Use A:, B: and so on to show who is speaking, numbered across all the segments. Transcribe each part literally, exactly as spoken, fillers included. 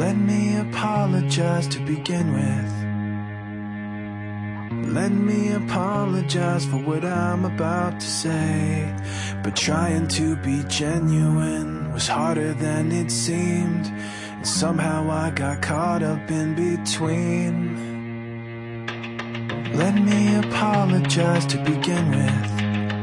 A: Let me apologize to begin with. Let me apologize for what I'm about to say. But trying to be genuine was harder than it seemed, and somehow I got caught up in between. Let me apologize to begin with.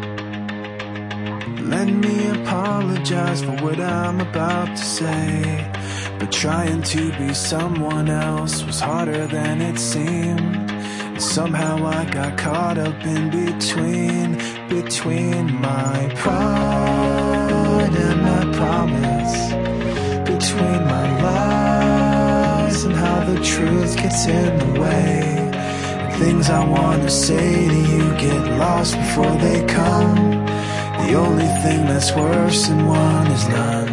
A: Let me apologize for what I'm about to say. But trying to be someone else was harder than it seemed, and somehow I got caught up in between. Between my pride and my promise, between my lies and how the truth gets in the way. And things I want to say to you get lost before they come. The only thing that's worse than one is none.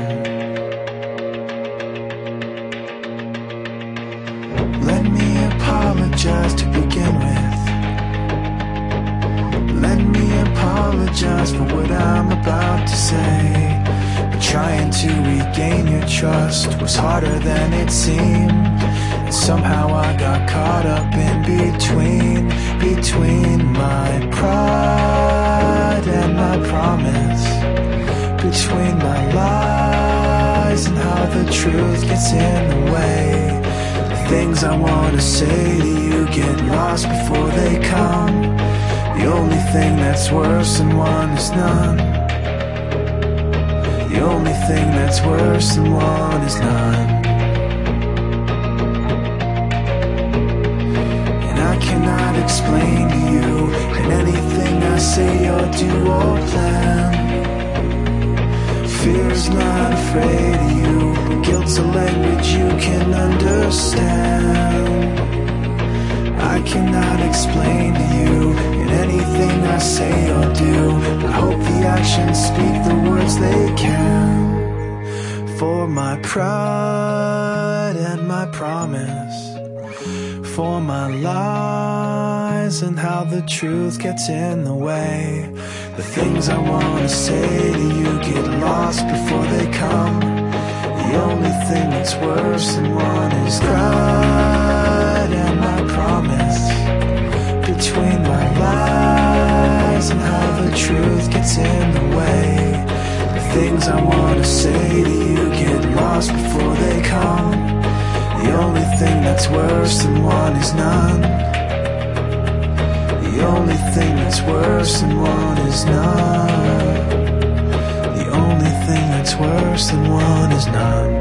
A: Let me apologize to begin with. Let me apologize for what I'm about to say. But trying to regain your trust was harder than it seemed, and somehow I got caught up in between. Between my pride and my promise, between my lies and how the truth gets in the way. The things I want to say to you get lost before they come. The only thing that's worse than one is none. The only thing that's worse than one is none. And I cannot explain to you in anything I say or do or plan. Fear's not afraid of you, but guilt's a language you can understand. I cannot explain to you in anything I say or do. I hope the actions speak the words they can. For my pride and my promise, for my lies and how the truth gets in the way. The things I want to say to you get lost before they come. The only thing that's worse than one is pride and my promise, between my lies and how the truth gets in the way. The things I want to say to you get lost before they come. The only thing that's worse than one is none. The only thing that's worse than one is none. The only thing that's worse than one is none.